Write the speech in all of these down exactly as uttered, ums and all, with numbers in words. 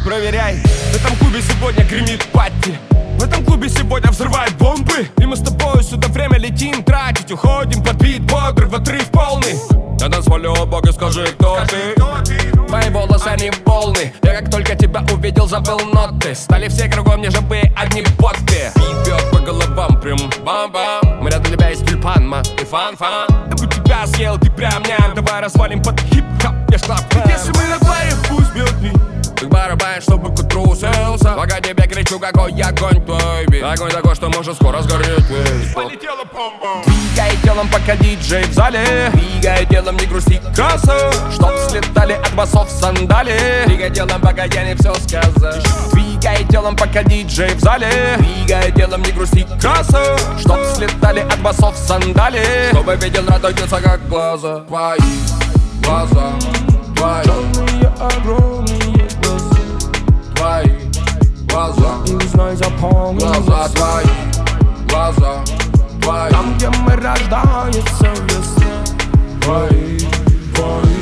проверяй. В этом клубе сегодня гремит патти. В этом клубе сегодня взрывают бомбы. И мы с тобой сюда время летим тратить. Уходим под бит бодрый, в отрыв полный. На танцполе, о боги, скажи, кто ты? Твои волосы, они волны. Я как только тебя увидел, забыл ноты. Стали все кругом не жабы, одни боты. Бит бьет по головам, прям бам-бам. Мы рядом тебя есть тюльпан, ма и фан-фан. Я бы тебя съел, ты прям ням. Давай развалим под хип-хоп, я шла в рэп. Если мы на паре, пусть бьет бит. Ты барабанишь, чтобы к утру уселся. Пока тебе кричу, какой огонь твой бит. Огонь такой, что может скоро сгореть весь. Полетела бомба. Двигай телом, пока диджей в зале. Двигай телом, не грусти, краса. Чтоб слетали от басов сандали. Двигай телом, пока я не все сказал. Двигай телом, пока диджей в зале. Двигай телом, не грусти, краса. Чтоб слетали от басов сандали. Чтобы видел, радуются, как глаза твои. Глаза твои. Черные, огромные глаза твои. Глаза. И знай, запомни. Глаза твои. Глаза твои. Там, где мы рождаются весна. Твои, твои.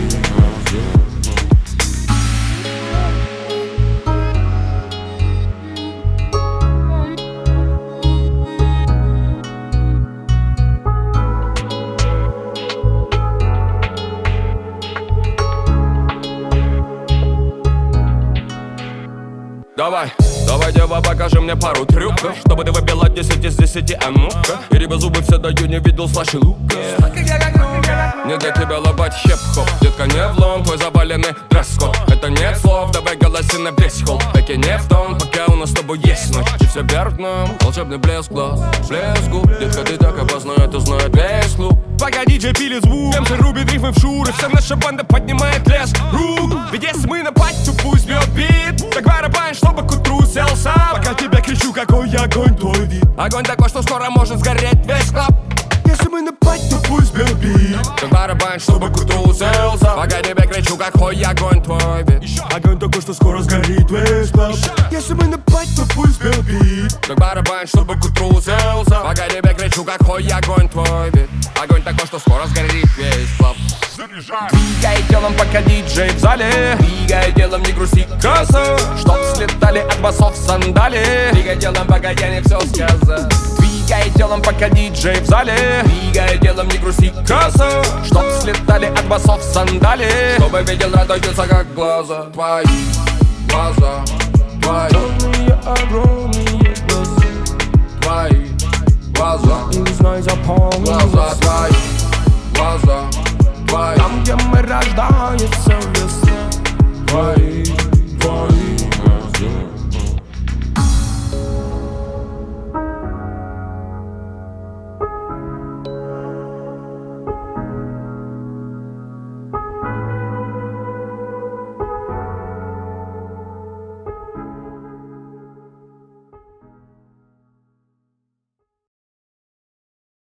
Давай, давай, дева, покажи мне пару трюков, чтобы ты выбила десять из десяти, а ну-ка. И рыба зубы все даю, не видел слаще лука. Не для тебя лобать хип-хоп, детка, не влом, твой заваленный дресс-код. Это нет слов, давай голоси на весь холл. Таки не в том, пока у нас с тобой есть ночь. И все вверх дном, волшебный блеск глаз, блеск губ. Детка, ты так опасна, это знает весь клуб. Пока диджей пилит звук, МС рубит рифмы в шуры. Вся наша банда поднимает лес рук. Ведь если мы на пати, то пусть бьет бит. Так барабань, чтобы к утру селся. Пока тебя кричу, какой огонь твой вид. Огонь такой, что скоро может сгореть весь клаб. Если мы на пати, то пусть бьет бит. Так барабань, чтобы к утру селся. Пока тебя кричу, какой огонь твой вид. Огонь такой, что скоро сгорит весь клаб. Если мы на пати, то пусть бьет бит. Так барабань, чтобы к утру селся. Пока тебя кричу, какой огонь твой вид. Огонь такой, что скоро сгорит весь клаб. Двигай телом, пока диджей в зале. Двигай телом, не грусти, краса. Чтоб слетали от басов сандали. Двигай телом, пока я не все сказал. Двигай телом, пока диджей в зале. Двигай телом, не грусти, краса. Чтоб слетали от басов сандали. Чтобы видел, радуются, как глаза твои. Глаза твои. Черные, огромные глаза твои. Глаза. И знай, запомни. Глаза твои. Глаза твои. Там, где мы рождаются весна. Твои.